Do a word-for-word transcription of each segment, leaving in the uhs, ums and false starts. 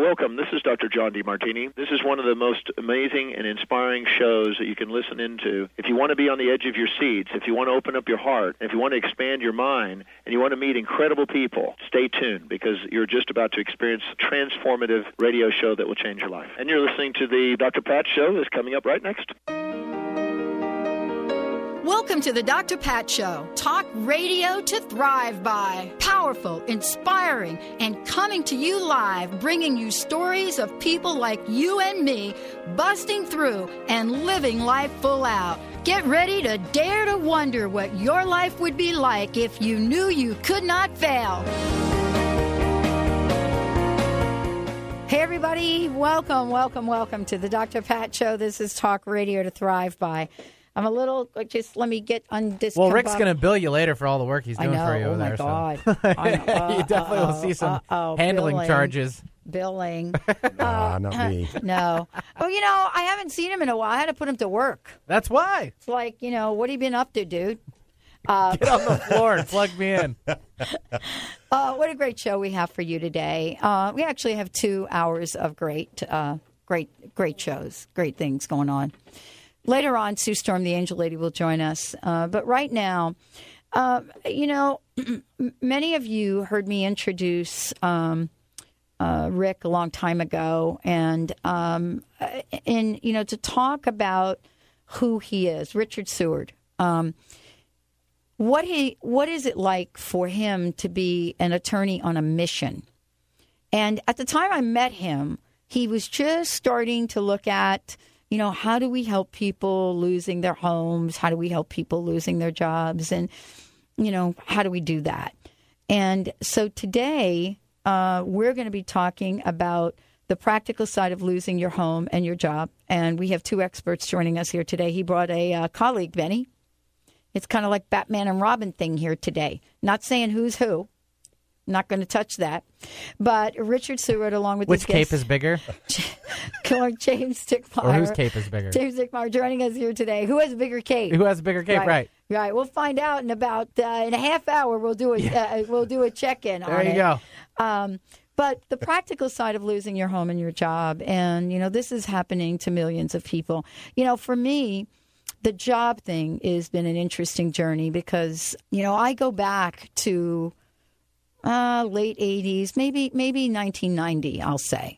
welcome. This is Doctor John DeMartini. This is one of the most amazing and inspiring shows that you can listen into. If you want to be on the edge of your seats, if you want to open up your heart, if you want to expand your mind, and you want to meet incredible people, stay tuned because you're just about to experience a transformative radio show that will change your life. And you're listening to the Doctor Pat Show that's coming up right next. Welcome to the Doctor Pat Show. Talk radio to thrive by. Powerful, inspiring, and coming to you live, bringing you stories of people like you and me, busting through and living life full out. Get ready to dare to wonder what your life would be like if you knew you could not fail. Hey, everybody. Welcome, welcome, welcome to the Doctor Pat Show. This is Talk Radio to Thrive By. I'm a little, just let me get undiscombobulated. Well, Rick's going to bill you later for all the work he's doing I know, for you oh over my there. God. So. I know. Uh, you definitely uh-oh, will see some uh-oh, handling billing, charges. Billing. Nah, uh, not me. No. Well, you know, I haven't seen him in a while. I had to put him to work. That's why. It's like, you know, what have you been up to, dude? Uh, Get on the floor and plug me in. uh, what a great show we have for you today. Uh, we actually have two hours of great, uh, great, great shows, great things going on. Later on, Sue Storm, the Angel Lady, will join us. Uh, but right now, uh, you know, many of you heard me introduce um, uh, Rick a long time ago. And, um, and, you know, to talk about who he is, Richard Seward. Um, what he, what is it like for him to be an attorney on a mission? And at the time I met him, he was just starting to look at, you know, how do we help people losing their homes? How do we help people losing their jobs? And, you know, how do we do that? And so today uh, we're going to be talking about the practical side of losing your home and your job. And we have two experts joining us here today. He brought a uh, colleague, Benny. It's kind of like Batman and Robin thing here today. Not saying who's who. Not going to touch that. But Richard Seward, along with Which his cape guest, is bigger? James Dickmeyer. Or whose cape is bigger? James Dickmeyer joining us here today. Who has a bigger cape? Who has a bigger cape? Right. Right. Right. We'll find out in about uh, in a half hour. We'll do a yeah. uh, we'll do a check-in. There on you it. go. Um, but the practical side of losing your home and your job, and you know, this is happening to millions of people. You know, for me, the job thing has been an interesting journey because you know I go back to. Uh, late eighties, maybe maybe nineteen ninety, I'll say.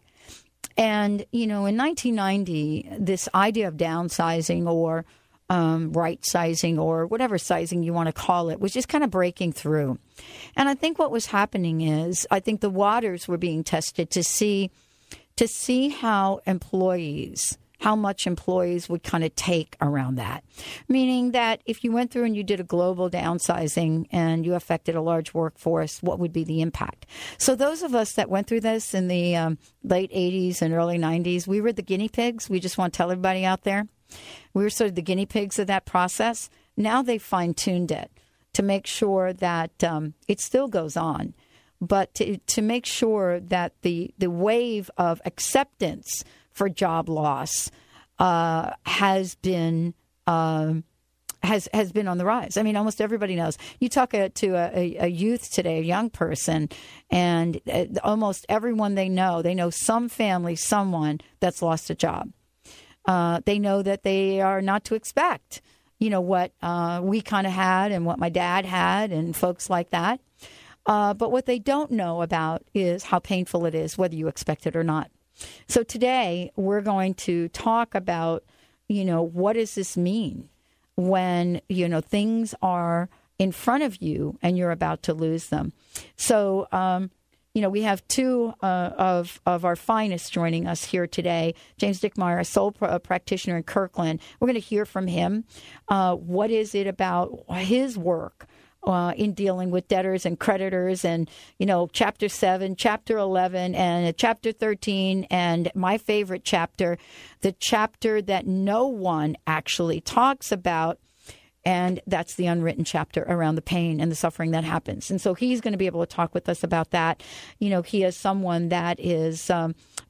And, you know, in nineteen ninety, this idea of downsizing or um, right-sizing or whatever sizing you want to call it was just kind of breaking through. And I think what was happening is I think the waters were being tested to see to see how employees how much employees would kind of take around that. Meaning that if you went through and you did a global downsizing and you affected a large workforce, what would be the impact? So those of us that went through this in the um, late eighties and early nineties, we were the guinea pigs. We just want to tell everybody out there. We were sort of the guinea pigs of that process. Now they fine-tuned it to make sure that um, it still goes on, but to, to make sure that the, the wave of acceptance for job loss uh, has been uh, has has been on the rise. I mean, almost everybody knows. You talk a, to a, a youth today, a young person, and uh, almost everyone they know, they know some family, someone that's lost a job. Uh, they know that they are not to expect, you know, what uh, we kind of had and what my dad had and folks like that. Uh, but what they don't know about is how painful it is, whether you expect it or not. So today we're going to talk about, you know, what does this mean when, you know, things are in front of you and you're about to lose them. So, um, you know, we have two uh, of of our finest joining us here today. James Dickmeyer, a sole pr- practitioner in Kirkland. We're going to hear from him. Uh, what is it about his work Uh, in dealing with debtors and creditors and, you know, Chapter seven, Chapter eleven, and Chapter thirteen, and my favorite chapter, the chapter that no one actually talks about, and that's the unwritten chapter around the pain and the suffering that happens. And so he's going to be able to talk with us about that. You know, he is someone that is um,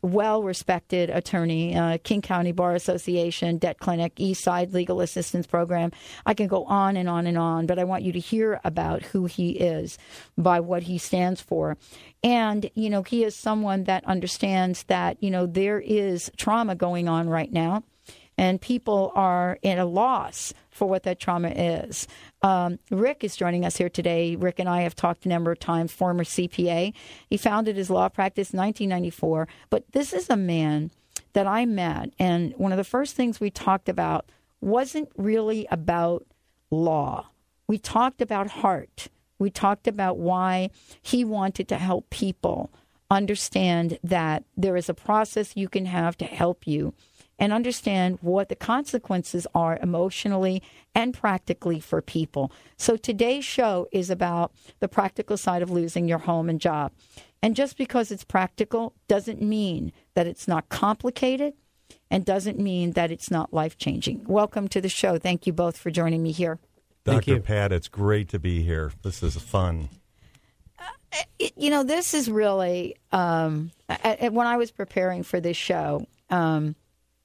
well-respected attorney, uh, King County Bar Association, Debt Clinic, Eastside Legal Assistance Program. I can go on and on and on, but I want you to hear about who he is by what he stands for. And, you know, he is someone that understands that, you know, there is trauma going on right now, and people are at a loss for what that trauma is. Um, Rick is joining us here today. Rick and I have talked a number of times, former C P A. He founded his law practice in nineteen ninety-four. But this is a man that I met, and one of the first things we talked about wasn't really about law. We talked about heart. We talked about why he wanted to help people understand that there is a process you can have to help you and understand what the consequences are emotionally and practically for people. So today's show is about the practical side of losing your home and job. And just because it's practical doesn't mean that it's not complicated and doesn't mean that it's not life-changing. Welcome to the show. Thank you both for joining me here. Doctor Pat, it's great to be here. This is fun. Uh, it, you know, this is really, um, I, I, when I was preparing for this show, um,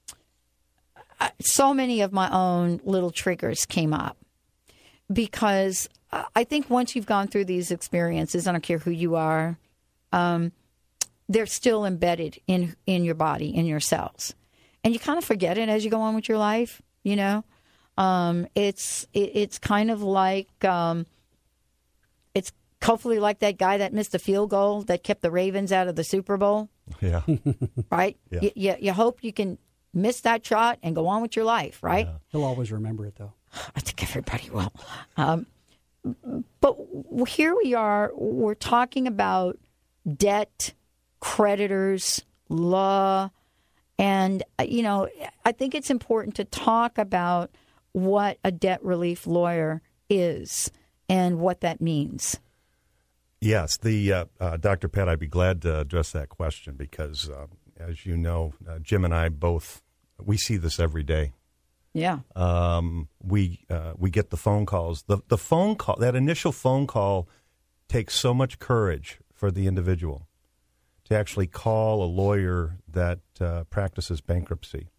so many of my own little triggers came up because I think once you've gone through these experiences, I don't care who you are, um, they're still embedded in, in your body, in your cells. And you kind of forget it as you go on with your life, you know. Um, it's it, it's kind of like, um, it's hopefully like that guy that missed a field goal that kept the Ravens out of the Super Bowl. Yeah. Right? Yeah. You, you, you hope you can miss that shot and go on with your life, right? Yeah. He'll always remember it, though. I think everybody will. Um, but here we are. We're talking about debt, creditors, law, and, you know, I think it's important to talk about what a debt relief lawyer is and what that means. Yes, the uh, uh, Doctor Pat, I'd be glad to address that question because, uh, as you know, uh, Jim and I both, we see this every day. Yeah. Um, we uh, we get the phone calls. The the phone call, that initial phone call, takes so much courage for the individual to actually call a lawyer that uh, practices bankruptcy.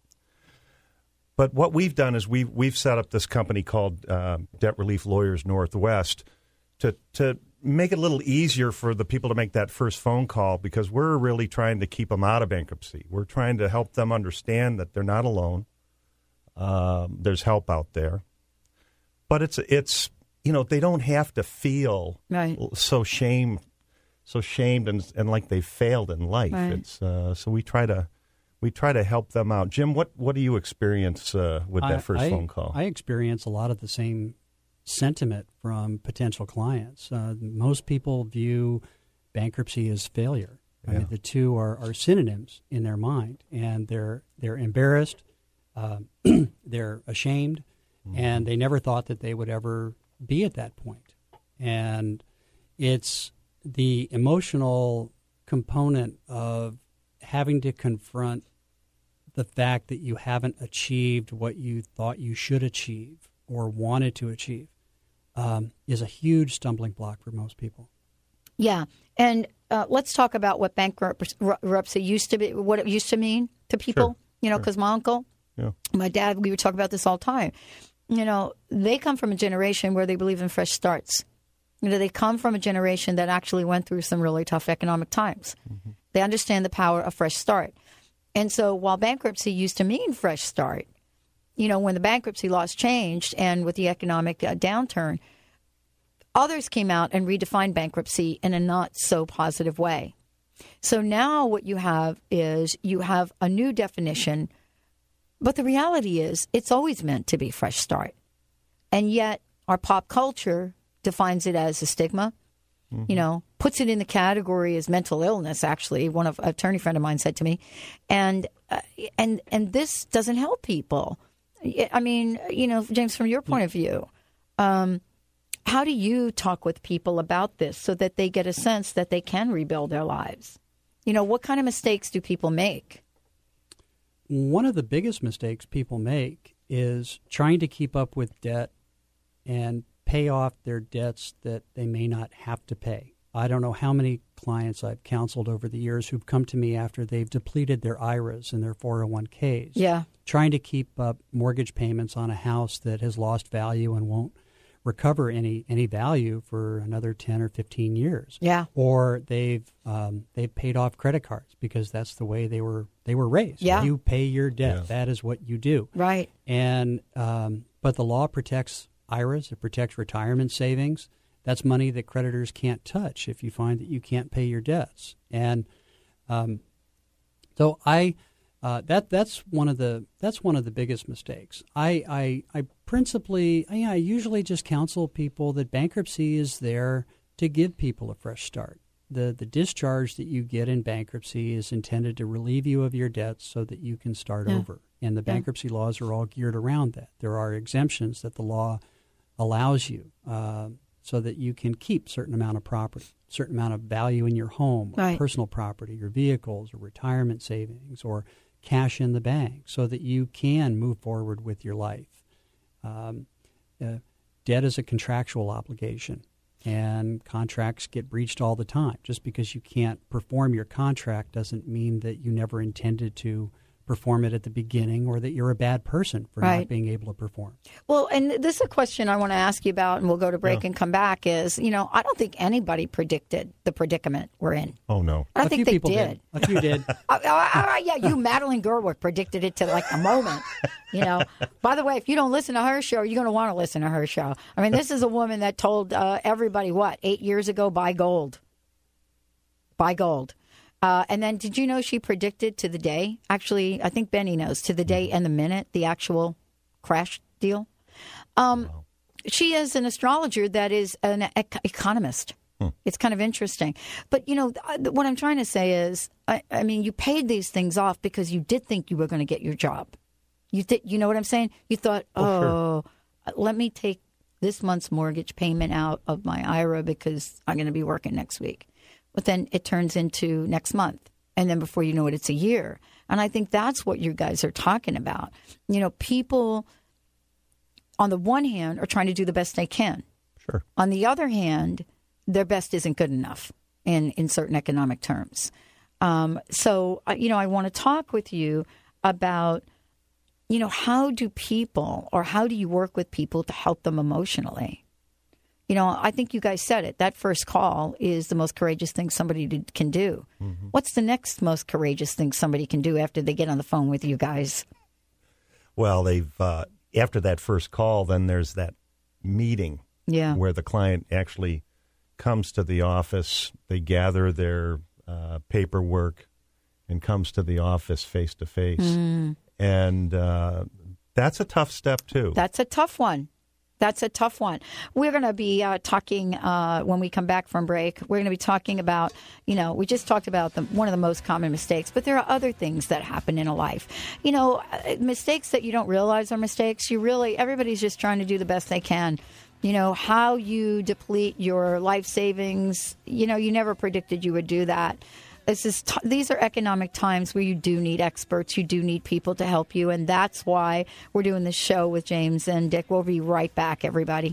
But what we've done is we've we've set up this company called uh, Debt Relief Lawyers Northwest to to make it a little easier for the people to make that first phone call because we're really trying to keep them out of bankruptcy. We're trying to help them understand that they're not alone. Um, there's help out there, but it's it's you know they don't have to feel right. so shame so shamed and and like they failed in life. Right. It's uh, so we try to. We try to help them out. Jim, what, what do you experience uh, with that I, first I, phone call? I experience a lot of the same sentiment from potential clients. Uh, most people view bankruptcy as failure. I Yeah. mean, the two are, are synonyms in their mind, and they're they're embarrassed, uh, they're ashamed, mm-hmm. and they never thought that they would ever be at that point. And it's the emotional component of having to confront the fact that you haven't achieved what you thought you should achieve or wanted to achieve um, is a huge stumbling block for most people. Yeah, and uh, let's talk about what bankruptcy used to be, what it used to mean to people. Sure. You know, Sure. because my uncle, Yeah. my dad, we would talk about this all the time. You know, they come from a generation where they believe in fresh starts. You know, they come from a generation that actually went through some really tough economic times. Mm-hmm. They understand the power of fresh start. And so while bankruptcy used to mean fresh start, you know, when the bankruptcy laws changed and with the economic uh, downturn, others came out and redefined bankruptcy in a not so positive way. So now what you have is you have a new definition, but the reality is it's always meant to be fresh start. And yet our pop culture defines it as a stigma. Mm-hmm. You know, puts it in the category as mental illness, actually, one of an attorney friend of mine said to me. And uh, and and this doesn't help people. I mean, you know, James, from your point of view, um, how do you talk with people about this so that they get a sense that they can rebuild their lives? You know, what kind of mistakes do people make? One of the biggest mistakes people make is trying to keep up with debt and pay off their debts that they may not have to pay. I don't know how many clients I've counseled over the years who've come to me after they've depleted their I R As and their four oh one k's. Yeah. Trying to keep up mortgage payments on a house that has lost value and won't recover any any value for another ten or fifteen years. Yeah. Or they've um, they've paid off credit cards because that's the way they were they were raised. Yeah. You pay your debt. Yeah. That is what you do. Right. And um, but the law protects I R As. It protects retirement savings. That's money that creditors can't touch if you find that you can't pay your debts. And um, so I. Uh, that that's one of the that's one of the biggest mistakes. I I, I principally I, I usually just counsel people that bankruptcy is there to give people a fresh start. The the discharge that you get in bankruptcy is intended to relieve you of your debts so that you can start yeah. over. And the yeah. bankruptcy laws are all geared around that. There are exemptions that the law allows you uh, so that you can keep a certain amount of property, certain amount of value in your home, or right. personal property, your vehicles, or retirement savings, or cash in the bank so that you can move forward with your life. Um, uh, debt is a contractual obligation, and contracts get breached all the time. Just because you can't perform your contract doesn't mean that you never intended to perform it at the beginning or that you're a bad person for right. not being able to perform. Well, and this is a question I want to ask you about, and we'll go to break yeah. and come back, is, you know, I don't think anybody predicted the predicament we're in. Oh, no. I don't a think few they people did. did. A few did. uh, uh, uh, yeah, you, Madeline Gerwick, predicted it to like a moment. You know, by the way, if you don't listen to her show, you're going to want to listen to her show. I mean, this is a woman that told uh, everybody, what, eight years ago, buy gold. Buy gold. Uh, and then did you know she predicted to the day? Actually, I think Benny knows, to the day and the minute, the actual crash deal. Um, wow. She is an astrologer that is an ec- economist. Hmm. It's kind of interesting. But, you know, what I'm trying to say is, I, I mean, you paid these things off because you did think you were going to get your job. You th- you know what I'm saying? You thought, oh, oh sure. let me take this month's mortgage payment out of my I R A because I'm going to be working next week. But then it turns into next month. And then before you know it, it's a year. And I think that's what you guys are talking about. You know, people, on the one hand, are trying to do the best they can. Sure. On the other hand, their best isn't good enough in, in certain economic terms. Um, so, you know, I want to talk with you about, you know, how do people or how do you work with people to help them emotionally? You know, I think you guys said it. That first call is the most courageous thing somebody did, can do. Mm-hmm. What's the next most courageous thing somebody can do after they get on the phone with you guys? Well, they've uh, after that first call, then there's that meeting yeah. where the client actually comes to the office. They gather their uh, paperwork and comes to the office face to face. And uh, that's a tough step, too. That's a tough one. That's a tough one. We're going to be uh, talking uh, when we come back from break. We're going to be talking about, you know, we just talked about the, one of the most common mistakes, but there are other things that happen in a life. You know, mistakes that you don't realize are mistakes. You really, everybody's just trying to do the best they can. You know, how you deplete your life savings, you know, you never predicted you would do that. This is t- these are economic times where you do need experts. You do need people to help you. And that's why we're doing this show with James and Dick. We'll be right back, everybody.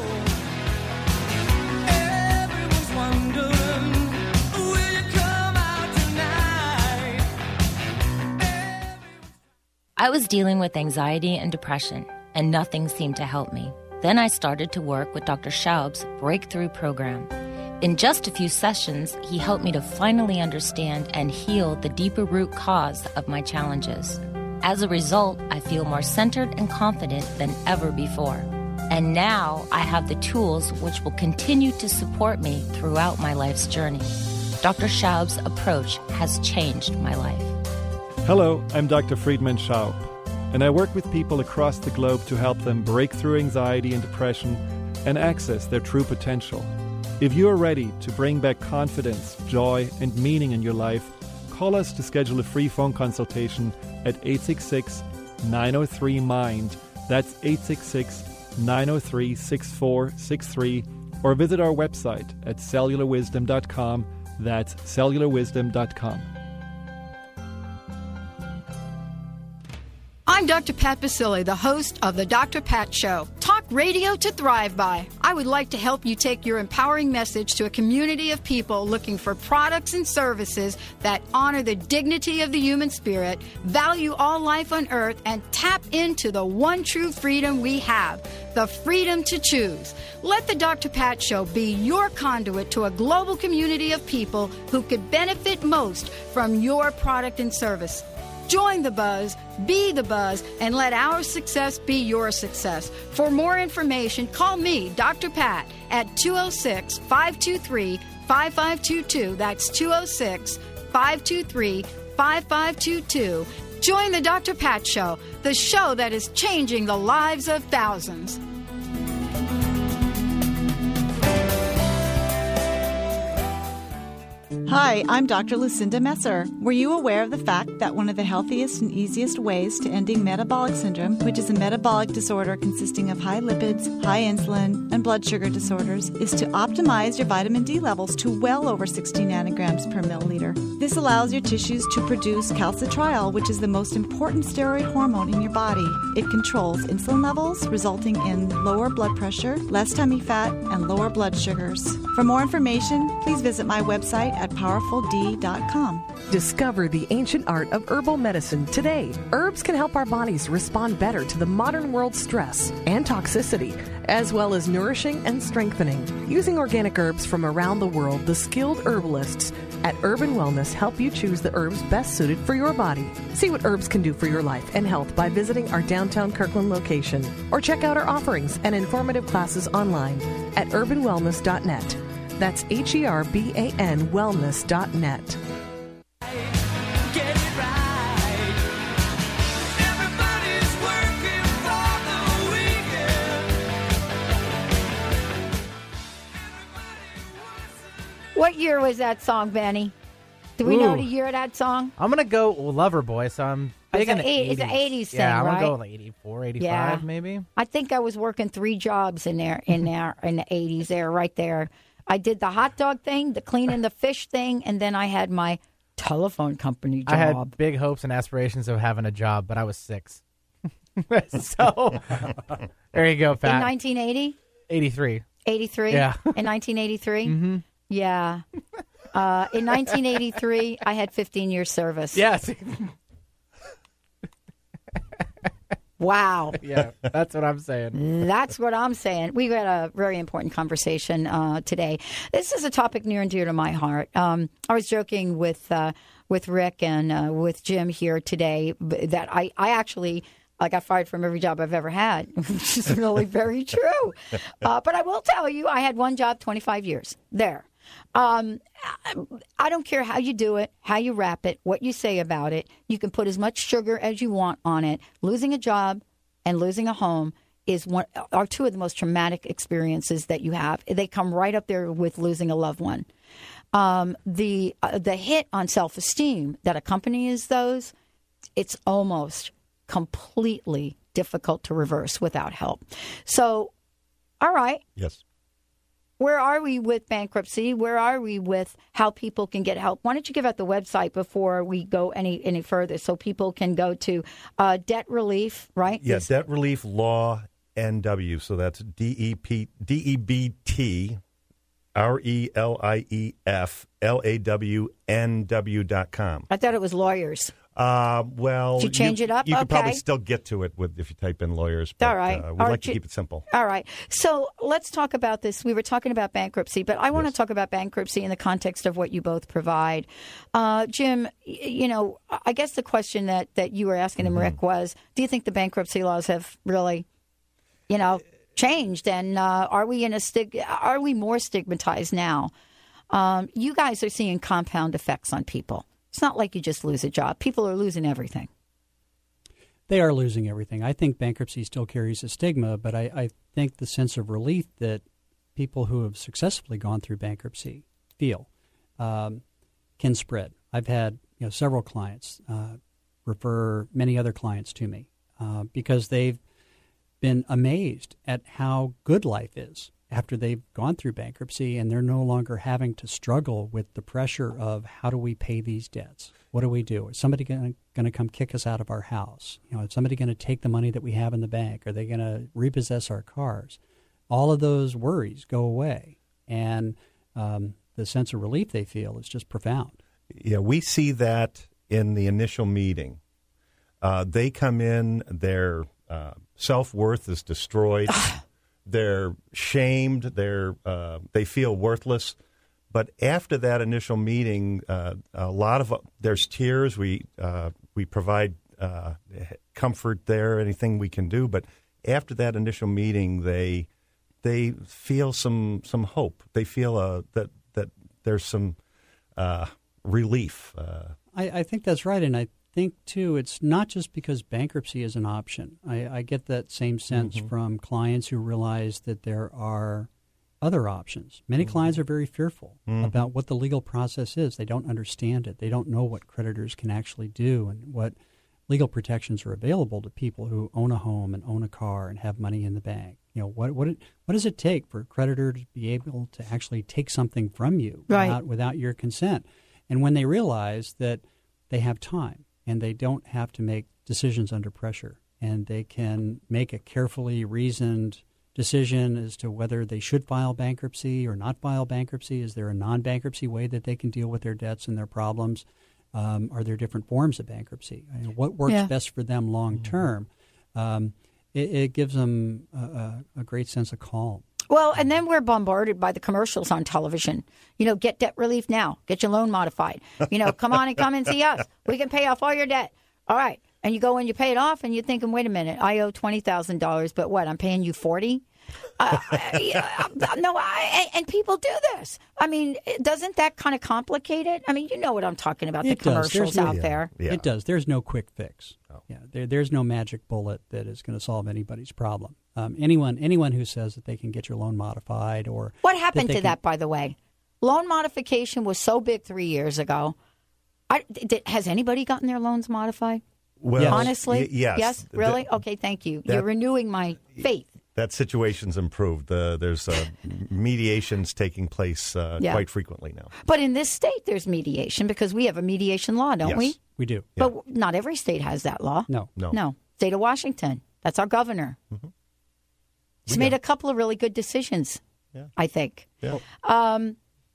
I was dealing with anxiety and depression, and nothing seemed to help me. Then I started to work with Doctor Schaub's Breakthrough Program. In just a few sessions, he helped me to finally understand and heal the deeper root cause of my challenges. As a result, I feel more centered and confident than ever before. And now I have the tools which will continue to support me throughout my life's journey. Doctor Schaub's approach has changed my life. Hello, I'm Doctor Friedman Schaub, and I work with people across the globe to help them break through anxiety and depression and access their true potential. If you are ready to bring back confidence, joy, and meaning in your life, call us to schedule a free phone consultation at eight six six, nine oh three, M I N D. That's eight six six, nine oh three, six four six three. Or visit our website at cellular wisdom dot com. That's cellular wisdom dot com. I'm Doctor Pat Baccili, the host of the Doctor Pat Show. Talk Radio to thrive by. I would like to help you take your empowering message to a community of people looking for products and services that honor the dignity of the human spirit, value all life on earth, and tap into the one true freedom we have, the freedom to choose. Let the Doctor Pat Show be your conduit to a global community of people who could benefit most from your product and service. Join the buzz, be the buzz, and let our success be your success. For more information, call me, Doctor Pat, at two oh six, five two three, five five two two. That's two oh six, five two three, five five two two. Join the Doctor Pat Show, the show that is changing the lives of thousands. Hi, I'm Doctor Lucinda Messer. Were you aware of the fact that one of the healthiest and easiest ways to ending metabolic syndrome, which is a metabolic disorder consisting of high lipids, high insulin, and blood sugar disorders, is to optimize your vitamin D levels to well over sixty nanograms per milliliter? This allows your tissues to produce calcitriol, which is the most important steroid hormone in your body. It controls insulin levels, resulting in lower blood pressure, less tummy fat, and lower blood sugars. For more information, please visit my website at powerful d dot com. Discover the ancient art of herbal medicine today. Herbs can help our bodies respond better to the modern world's stress and toxicity, as well as nourishing and strengthening. Using organic herbs from around the world, the skilled herbalists at Urban Wellness help you choose the herbs best suited for your body. See what herbs can do for your life and health by visiting our downtown Kirkland location, or check out our offerings and informative classes online at urban wellness dot net. That's H E R B A N wellness dot net. What year was that song, Benny? Do we Ooh. know the year of that song? I'm going to go Lover Boy, so I'm big It's in an the eight- eighties. it's an eighties thing, yeah, I'm right? going to go like eighty-four, eighty-five Yeah. maybe. I think I was working three jobs in there, in there, in the eighties. There, right there. I did the hot dog thing, the cleaning the fish thing, and then I had my telephone company job. I had big hopes and aspirations of having a job, but I was six. So, there you go, Pat. In nineteen eighty? eighty-three. eighty-three? Yeah. In nineteen eighty-three? Mm-hmm. Yeah. Uh, in nineteen eighty-three, I had fifteen years service. Yes. Wow. Yeah, that's what I'm saying. That's what I'm saying. We had a very important conversation uh, today. This is a topic near and dear to my heart. Um, I was joking with uh, with Rick and uh, with Jim here today that I, I actually I got fired from every job I've ever had, which is really very true. Uh, but I will tell you, I had one job twenty-five years there. Um, I don't care how you do it, how you wrap it, what you say about it. You can put as much sugar as you want on it. Losing a job and losing a home is one are two of the most traumatic experiences that you have. They come right up there with losing a loved one. Um, the uh, the hit on self-esteem that accompanies those, it's almost completely difficult to reverse without help. So, all right. Yes. Where are we with bankruptcy? Where are we with how people can get help? Why don't you give out the website before we go any any further so people can go to uh, Debt Relief, right? Yeah, This- Debt Relief Law N W. So that's D E P D E B T R E L I E F L A W N W dot com. I thought it was lawyers. Uh, well, Did you change it up? You could probably Okay. still get to it with if you type in lawyers. But, All right. Uh, we'd All like right, to you- keep it simple. All right. So let's talk about this. We were talking about bankruptcy, but I want Yes. to talk about bankruptcy in the context of what you both provide. Uh, Jim, y- you know, I guess the question that, that you were asking him, Mm-hmm. Rick, was do you think the bankruptcy laws have really, you know, changed? And uh, are we in a stig- are we more stigmatized now? Um, you guys are seeing compound effects on people. It's not like you just lose a job. People are losing everything. They are losing everything. I think bankruptcy still carries a stigma, but I, I think the sense of relief that people who have successfully gone through bankruptcy feel um, can spread. I've had you know several clients uh, refer many other clients to me uh, because they've been amazed at how good life is after they've gone through bankruptcy, and they're no longer having to struggle with the pressure of how do we pay these debts? What do we do? Is somebody going to come kick us out of our house? You know, is somebody going to take the money that we have in the bank? Are they going to repossess our cars? All of those worries go away, and um, the sense of relief they feel is just profound. Yeah, we see that in the initial meeting. Uh, they come in, their uh, self-worth is destroyed. They're shamed. They're uh, they feel worthless. But after that initial meeting, uh, a lot of uh, there's tears. We uh, we provide uh, comfort there, anything we can do. But after that initial meeting, they they feel some some hope. They feel uh, that that there's some uh, relief. Uh, I, I think that's right, and I think too it's not just because bankruptcy is an option. I, I get that same sense mm-hmm. from clients who realize that there are other options. Many mm-hmm. clients are very fearful mm-hmm. about what the legal process is. They don't understand it. They don't know what creditors can actually do and what legal protections are available to people who own a home and own a car and have money in the bank. You know, what what it, what does it take for a creditor to be able to actually take something from you right. without, without your consent? And when they realize that they have time and they don't have to make decisions under pressure and they can make a carefully reasoned decision as to whether they should file bankruptcy or not file bankruptcy. Is there a non-bankruptcy way that they can deal with their debts and their problems? Um, are there different forms of bankruptcy? I mean, what works yeah. best for them long term? Um, it, it gives them a, a, a great sense of calm. Well, and then we're bombarded by the commercials on television. You know, get debt relief now. Get your loan modified. You know, come on and come and see us. We can pay off all your debt. All right. And you go and you pay it off, and you're thinking, wait a minute, I owe twenty thousand dollars, but what, I'm paying you forty thousand dollars? Uh, no, I, and people do this. I mean, doesn't that kind of complicate it? I mean, you know what I'm talking about, it the commercials no, out yeah, there. Yeah. It does. There's no quick fix. Oh. Yeah, there, there's no magic bullet that is going to solve anybody's problem. Um, anyone anyone who says that they can get your loan modified or... What happened that to can, that, by the way? Loan modification was so big three years ago. I, did, has anybody gotten their loans modified? Well, Yes. Honestly? y- yes. Yes? Really? That- Okay, thank you. that- You're renewing my faith. That situation's improved. Uh, there's uh, mediations taking place uh, Yeah. quite frequently now. But in this state, there's mediation because we have a mediation law, don't Yes. we? We do. Yeah. But not every state has that law. No. No. No. State of Washington. That's our governor. Mm-hmm. He's We made got- a couple of really good decisions, Yeah. I think. Yeah. Um,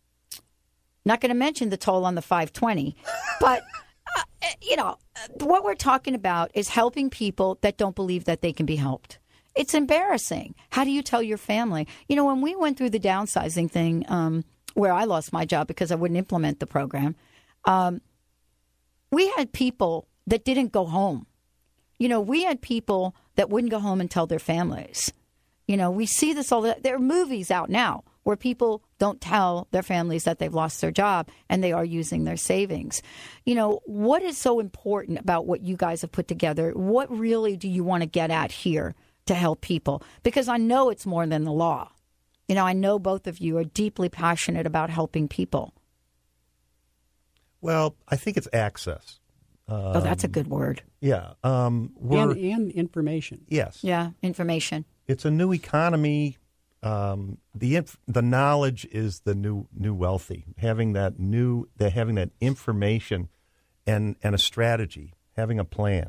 not going to mention the toll on the five twenty, but, uh, you know, what we're talking about is helping people that don't believe that they can be helped. It's embarrassing. How do you tell your family? You know, when we went through the downsizing thing, um, where I lost my job because I wouldn't implement the program, um, we had people that didn't go home. You know, we had people that wouldn't go home and tell their families. You know, we see this all the there are movies out now where people don't tell their families that they've lost their job and they are using their savings. You know, what is so important about what you guys have put together? What really do you want to get at here to help people? Because I know it's more than the law. You know, I know both of you are deeply passionate about helping people. Well, I think it's access. Um, oh, that's a good word. Yeah. Um, we're, And, and information. yes. Yeah, information. It's a new economy. Um, the inf- the knowledge is the new new wealthy. Having that new, the, having that information, and and a strategy, having a plan.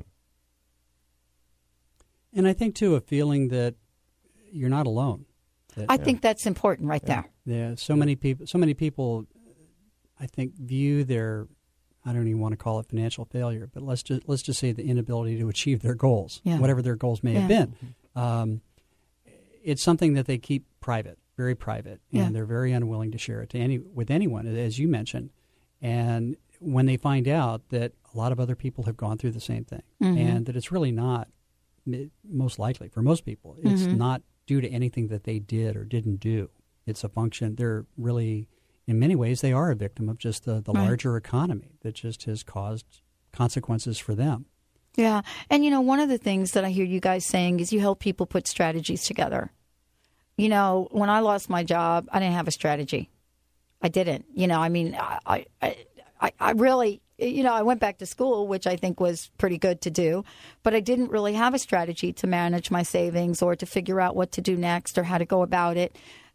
And I think, too, a feeling that you're not alone. That, I think that's important right there. yeah, so many people, so many people, I think, view their, I don't even want to call it financial failure, but let's just let's just say the inability to achieve their goals, Yeah. whatever their goals may have Yeah. been. Um, it's something that they keep private, very private, and Yeah. they're very unwilling to share it to any with anyone, as you mentioned. And when they find out that a lot of other people have gone through the same thing, Mhm. and that it's really not, most likely for most people, it's Mhm. not due to anything that they did or didn't do. It's a function. They're really, in many ways, they are a victim of just the, the Right. larger economy that just has caused consequences for them. Yeah. And, you know, one of the things that I hear you guys saying is you help people put strategies together. You know, when I lost my job, I didn't have a strategy. I didn't. You know, I mean, I, I, I, I really, you know, I went back to school, which I think was pretty good to do, but I didn't really have a strategy to manage my savings or to figure out what to do next or how to go about it.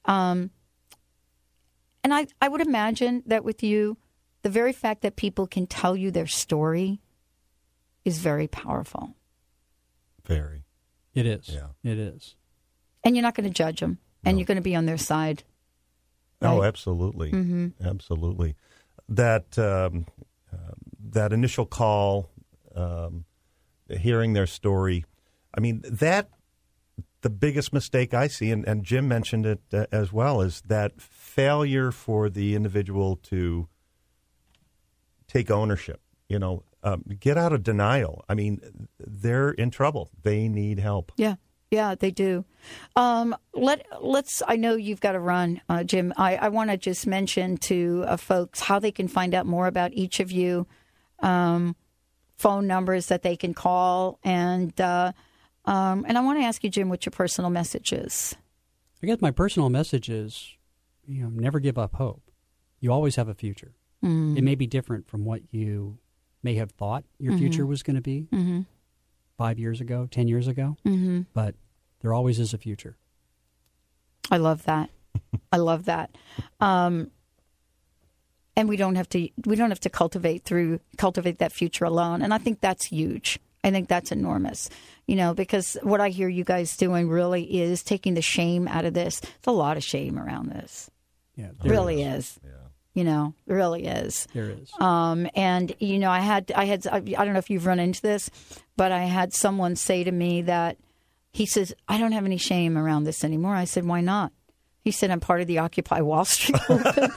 Um, and I, I would imagine that with you, the very fact that people can tell you their story is very powerful. Very. It is. Yeah. It is. And you're not going to judge them, and No. you're going to be on their side. Oh, Right? absolutely. Mm-hmm. Absolutely. That um, uh, that initial call, um, hearing their story, I mean, that the biggest mistake I see, and, and Jim mentioned it uh, as well, is that failure for the individual to take ownership, you know, um, get out of denial. I mean, they're in trouble. They need help. Yeah. Yeah, they do. Um, let, let's, I know you've got to run, uh, Jim. I, I want to just mention to uh, folks how they can find out more about each of you, um, phone numbers that they can call. And uh, um, and I want to ask you, Jim, what your personal message is. I guess my personal message is, you know, never give up hope. You always have a future. Mm. It may be different from what you may have thought your Mm-hmm. future was going to be Mm-hmm. five years ago, ten years ago, Mm-hmm. but there always is a future. I love that. I love that. Um, and we don't have to we don't have to cultivate through cultivate that future alone. And I think that's huge. I think that's enormous. You know, because what I hear you guys doing really is taking the shame out of this. There's a lot of shame around this. Yeah, It there really is. is. Yeah. You know, it really is. There is. Um, and you know, I had I had I, I don't know if you've run into this, but I had someone say to me that he says, I don't have any shame around this anymore. I said, why not? He said, I'm part of the Occupy Wall Street movement.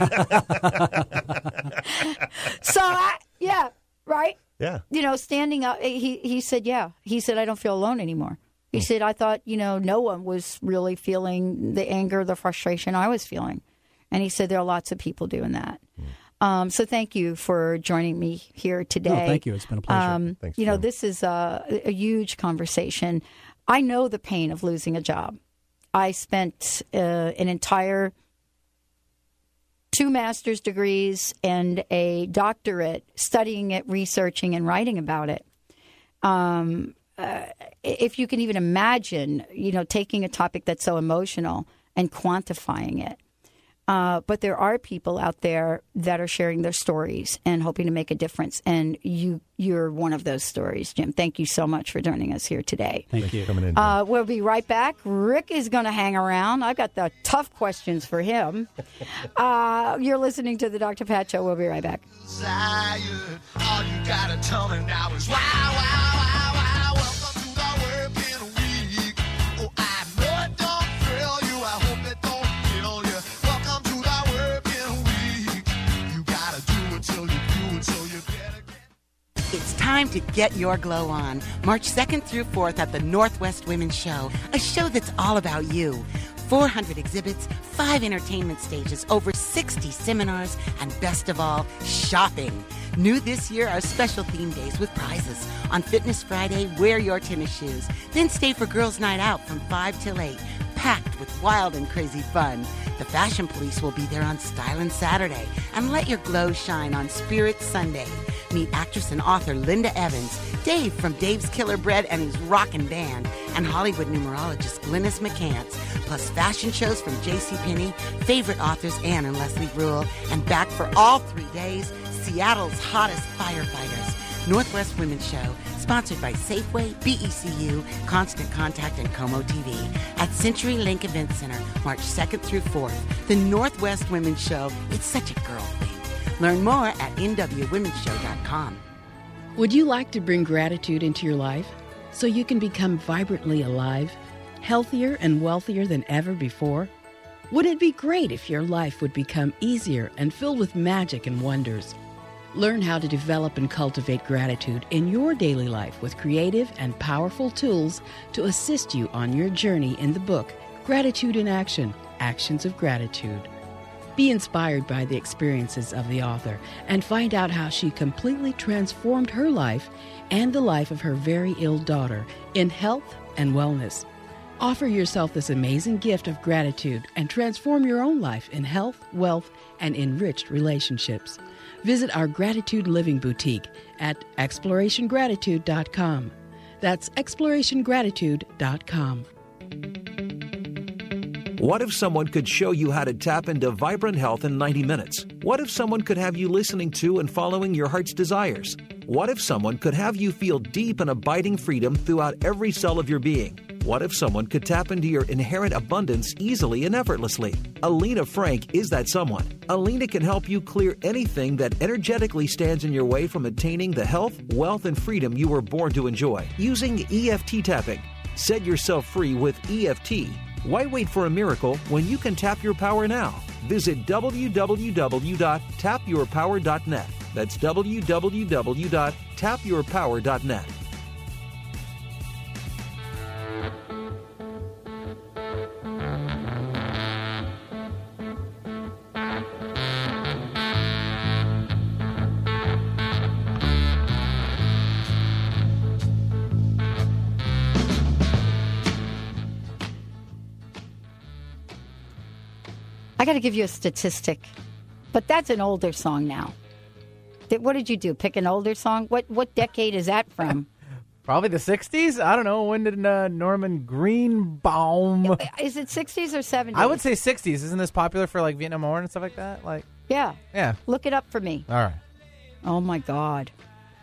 So, I, yeah, right? Yeah. You know, standing up, he, he said, yeah. He said, I don't feel alone anymore. He Hmm. said, I thought, you know, no one was really feeling the anger, the frustration I was feeling. And he said, there are lots of people doing that. Hmm. Um, so thank you for joining me here today. No, thank you. It's been a pleasure. Um, Thanks, you know, Jim. this is a, a huge conversation. I know the pain of losing a job. I spent uh, an entire two master's degrees and a doctorate studying it, researching, and writing about it. Um, uh, if you can even imagine, you know, taking a topic that's so emotional and quantifying it. Uh, but there are people out there that are sharing their stories and hoping to make a difference. And you, you're one of those stories, Jim. Thank you so much for joining us here today. Thank you. Coming in. Uh, we'll be right back. Rick is going to hang around. I've got the tough questions for him. Uh, you're listening to the Doctor Pat Show. We'll be right back. Desired. All you gotta tell me now is wow, wow, wow, wow. Welcome to the working week. Oh, I know it don't thrill you. I hope it don't kill you. Welcome to the working week. You gotta do it till you do it, so you better get. It's time to get your glow on. March second through fourth at the Northwest Women's Show, a show that's all about you. four hundred exhibits, five entertainment stages, over sixty seminars, and best of all, shopping. New this year are special theme days with prizes. On Fitness Friday, wear your tennis shoes. Then stay for Girls' Night Out from five till eight, packed with wild and crazy fun. The Fashion Police will be there on Stylin' Saturday. And let your glow shine on Spirit Sunday. Meet actress and author Linda Evans, Dave from Dave's Killer Bread and his Rockin' Band, and Hollywood numerologist Glynis McCants, plus fashion shows from JCPenney, favorite authors Anne and Leslie Rule, and back for all three days, Seattle's hottest firefighters. Northwest Women's Show, sponsored by Safeway, B E C U, Constant Contact, and Como T V at Century Link Event Center, March second through fourth. The Northwest Women's Show, it's such a girl thing. Learn more at N W women's show dot com. Would you like to bring gratitude into your life so you can become vibrantly alive, healthier and wealthier than ever before? Wouldn't it be great if your life would become easier and filled with magic and wonders? Learn how to develop and cultivate gratitude in your daily life with creative and powerful tools to assist you on your journey in the book, Gratitude in Action, Actions of Gratitude. Be inspired by the experiences of the author and find out how she completely transformed her life and the life of her very ill daughter in health and wellness. Offer yourself this amazing gift of gratitude and transform your own life in health, wealth, and enriched relationships. Visit our Gratitude Living Boutique at exploration gratitude dot com. That's exploration gratitude dot com. What if someone could show you how to tap into vibrant health in ninety minutes? What if someone could have you listening to and following your heart's desires? What if someone could have you feel deep and abiding freedom throughout every cell of your being? What if someone could tap into your inherent abundance easily and effortlessly? Alina Frank is that someone. Alina can help you clear anything that energetically stands in your way from attaining the health, wealth, and freedom you were born to enjoy using E F T tapping. Set yourself free with E F T. Why wait for a miracle when you can tap your power now? Visit w w w dot tap your power dot net. That's w w w dot tap your power dot net. I got to give you a statistic, but that's an older song now. Did, what did you do? Pick an older song? What what decade is that from? Probably the sixties. I don't know. When did uh, Norman Greenbaum? Is it sixties or seventies? I would say sixties. Isn't this popular for like Vietnam War and stuff like that? Like, yeah, yeah. Look it up for me. All right. Oh my God.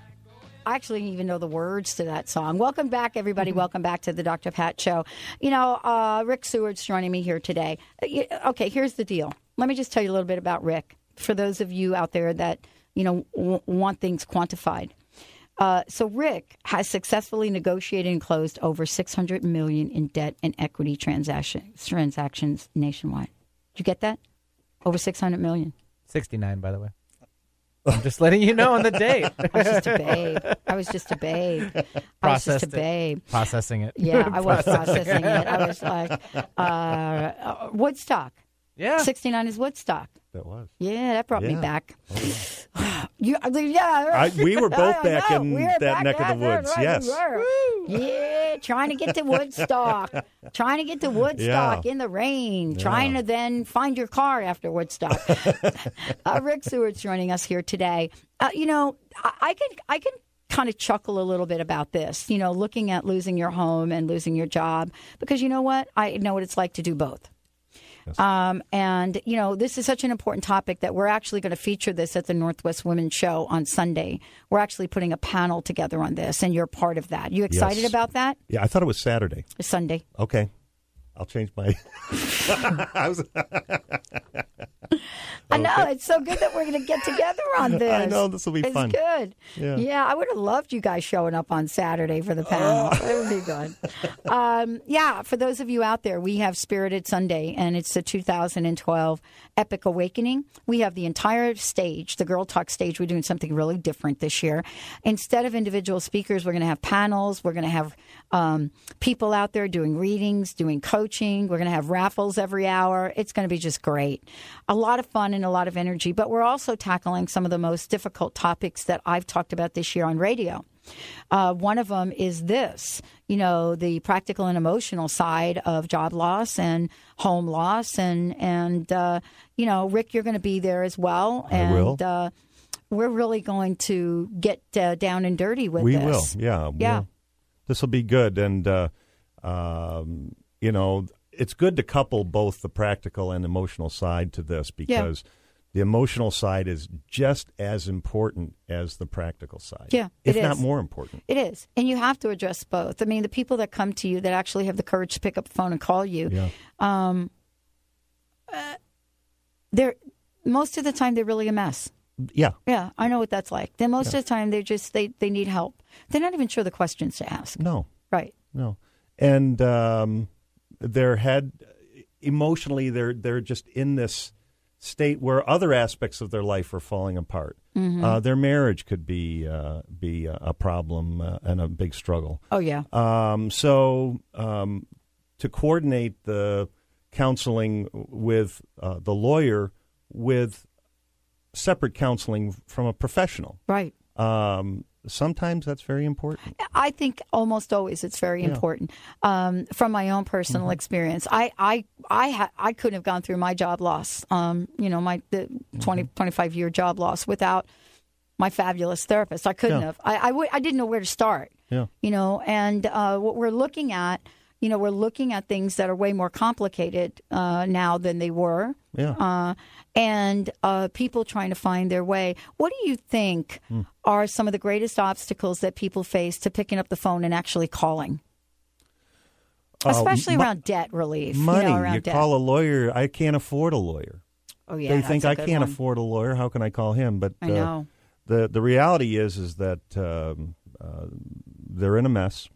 I actually even know the words to that song. Welcome back, everybody. Mm-hmm. Welcome back to the Doctor Pat Show. You know, uh, Rick Seward's joining me here today. Okay, here's the deal. Let me just tell you a little bit about Rick, for those of you out there that, you know, w- want things quantified. Uh, so Rick has successfully negotiated and closed over six hundred million dollars in debt and equity transactions transactions nationwide. Did you get that? Over six hundred million dollars. sixty-nine, by the way. I'm just letting you know on the date. I was just a babe. I was just a babe. I was just a babe. It. Processing it. Yeah, I was processing it. I was like, uh, uh, Woodstock. Yeah. sixty-nine is Woodstock. That was. Yeah, that brought yeah. me back. Oh, yeah. you, yeah. I, we were both I back know. in we that back neck of the woods. Right, yes. We yeah, trying to get to Woodstock. trying to get to Woodstock yeah. in the rain. Yeah. Trying to then find your car after Woodstock. uh, Rick Seward's joining us here today. Uh, you know, I, I can I can kind of chuckle a little bit about this, you know, looking at losing your home and losing your job, because you know what? I know what it's like to do both. Yes. Um, and, you know, this is such an important topic that we're actually going to feature this at the Northwest Women's Show on Sunday. We're actually putting a panel together on this, and you're part of that. You excited yes. about that? Yeah, I thought it was Saturday. It's Sunday. Okay. I'll change my... I was... I know. It's so good that we're going to get together on this. I know. This will be it's fun. It's good. Yeah. yeah, I would have loved you guys showing up on Saturday for the panel. Oh. It would be good. Um, yeah, for those of you out there, we have Spirited Sunday, and it's the two thousand twelve Epic Awakening. We have the entire stage, the Girl Talk stage. We're doing something really different this year. Instead of individual speakers, we're going to have panels. We're going to have um, people out there doing readings, doing coaching. We're going to have raffles every hour. It's going to be just great. A lot of fun and a lot of energy, but we're also tackling some of the most difficult topics that I've talked about this year on radio. Uh, one of them is this, you know, the practical and emotional side of job loss and home loss. And, and uh, you know, Rick, you're going to be there as well. And, I will. Uh, we're really going to get uh, down and dirty with we this. We will, yeah. Yeah. We'll, this will be good. And, uh, um, you know, it's good to couple both the practical and emotional side to this, because yeah. the emotional side is just as important as the practical side. Yeah, if it not is. more important. It is. And you have to address both. I mean, the people that come to you that actually have the courage to pick up the phone and call you, yeah. um, uh, they're most of the time they're really a mess. Yeah. Yeah, I know what that's like. Then most yeah. of the time they're just they, they need help. They're not even sure the questions to ask. No. Right. No. And um their head emotionally they're they're just in this state where other aspects of their life are falling apart. Mm-hmm. Uh, their marriage could be uh, be a, a problem uh, and a big struggle. Oh yeah. Um, so um, to coordinate the counseling with uh, the lawyer with separate counseling from a professional, right? Um, sometimes that's very important. I think almost always it's very yeah. important. Um, from my own personal mm-hmm. experience, I I I, ha- I couldn't have gone through my job loss, um, you know, my the mm-hmm. twenty, twenty-five year job loss without my fabulous therapist. I couldn't yeah. have. I I, w- I didn't know where to start. Yeah. You know, and uh, what we're looking at, you know, we're looking at things that are way more complicated uh, now than they were. Yeah. Uh, and uh, people trying to find their way. What do you think Hmm. are some of the greatest obstacles that people face to picking up the phone and actually calling? Uh, Especially mo- around debt relief. Money. You know, around you debt. call a lawyer. I can't afford a lawyer. Oh, yeah. They that's think a I good can't one. afford a lawyer. How can I call him? But I uh, know. the the reality is is that um, uh, they're in a mess.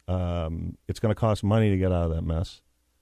Um, it's going to cost money to get out of that mess.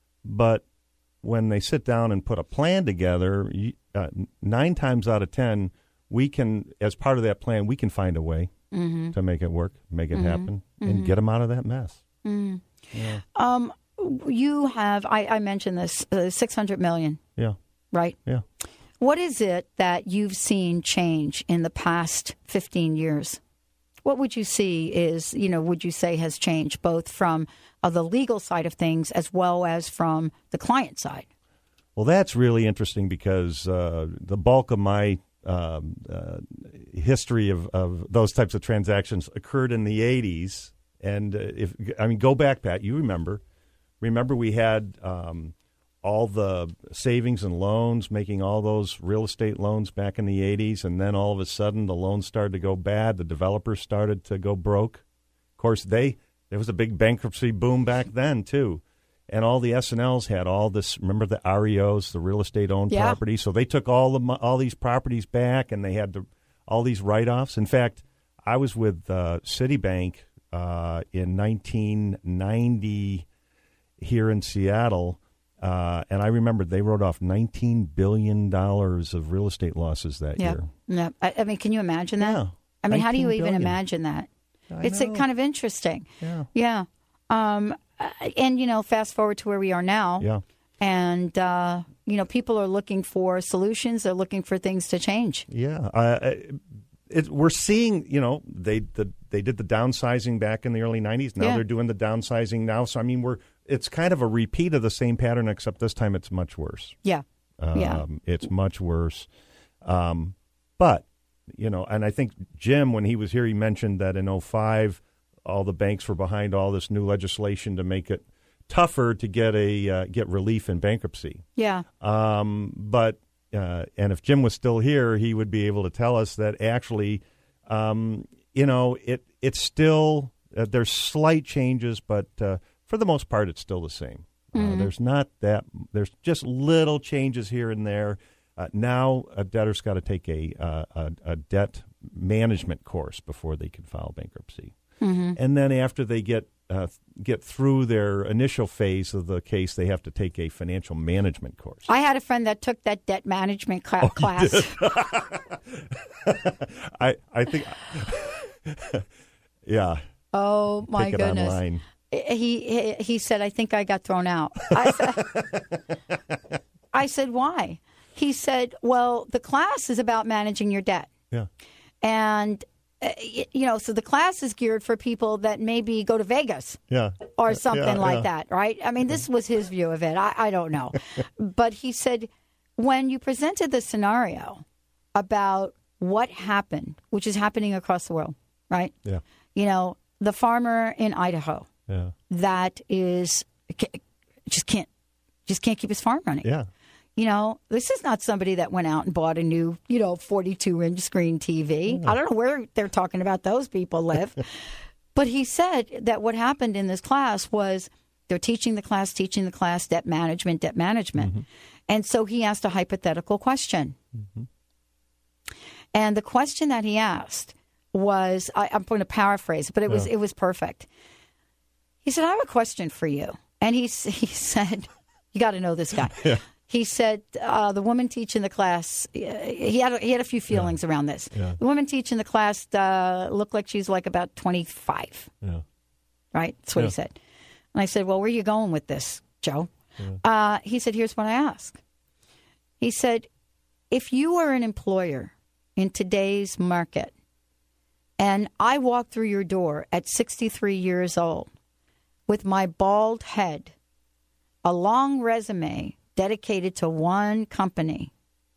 But when they sit down and put a plan together, you, uh, nine times out of ten, we can, as part of that plan, we can find a way Mhm. to make it work, make it Mhm. happen, Mhm. and get them out of that mess. Mm. Yeah. Um, you have, I, I mentioned this, uh, six hundred million, Yeah. right? Yeah. What is it that you've seen change in the past fifteen years? What would you see is, you know, would you say has changed both from uh, the legal side of things as well as from the client side? Well, that's really interesting because uh, the bulk of my um, uh, history of, of those types of transactions occurred in the eighties. And uh, if I mean, go back, Pat, you remember. Remember we had um, all the savings and loans, making all those real estate loans back in the eighties, and then all of a sudden the loans started to go bad. The developers started to go broke. Of course, they there was a big bankruptcy boom back then, too. And all the S and Ls had all this, remember the R E Os, the real estate-owned Yeah. property? So they took all the mo- all these properties back, and they had to, all these write-offs. In fact, I was with uh, Citibank uh, in nineteen ninety here in Seattle, uh, and I remember they wrote off nineteen billion dollars of real estate losses that Yeah. year. Yeah. I, I mean, can you imagine that? Yeah. I mean, how do you nineteen even billion. imagine that? I It's uh, know. kind of interesting. Yeah. Yeah. Um, uh, and, you know, fast forward to where we are now. Yeah. And, uh, you know, people are looking for solutions. They're looking for things to change. Yeah, uh, it, we're seeing. You know, they the, they did the downsizing back in the early nineties. Now Yeah. they're doing the downsizing now. So I mean, we're it's kind of a repeat of the same pattern, except this time it's much worse. Yeah, um, yeah. It's much worse. Um, but you know, and I think Jim, when he was here, he mentioned that in oh five, all the banks were behind all this new legislation to make it tougher to get a uh, get relief in bankruptcy. Yeah. Um, but uh, and if Jim was still here, he would be able to tell us that actually, um, you know, it it's still uh, there's slight changes, but uh, for the most part, it's still the same. Mhm. Uh, there's not that there's just little changes here and there. Uh, now a debtor's got to take a, uh, a a debt management course before they can file bankruptcy, Mhm. and then after they get uh, get through their initial phase of the case, they have to take a financial management course. I had a friend that took that debt management cla- Oh, you class. did? I I think, yeah. Oh, my Take it goodness. online. He, he he said, I think I got thrown out. I said, I said, why? He said, well, the class is about managing your debt. Yeah. And, uh, y- you know, so the class is geared for people that maybe go to Vegas Yeah. or Yeah, something like yeah. that, right? I mean, this was his view of it. I, I don't know. But he said, when you presented the scenario about what happened, which is happening across the world, right? Yeah. You know, the farmer in Idaho Yeah. that is just can't just can't keep his farm running. Yeah. You know, this is not somebody that went out and bought a new, you know, forty-two inch screen T V. I don't know where they're talking about those people live. But he said that what happened in this class was they're teaching the class, teaching the class debt management, debt management. Mm-hmm. And so he asked a hypothetical question. Mm-hmm. And the question that he asked was, I, I'm going to paraphrase, but it was Yeah. it was perfect. He said, I have a question for you. And he, s- he said, you got to know this guy. Yeah. He said, uh, the woman teaching the class, uh, he had a, he had a few feelings around this. Yeah. The woman teaching the class uh, looked like she's like about twenty-five, Yeah. right? That's what Yeah. he said. And I said, well, where are you going with this, Joe? Yeah. Uh, he said, here's what I ask. He said, if you were an employer in today's market and I walked through your door at sixty-three years old with my bald head, a long resume dedicated to one company,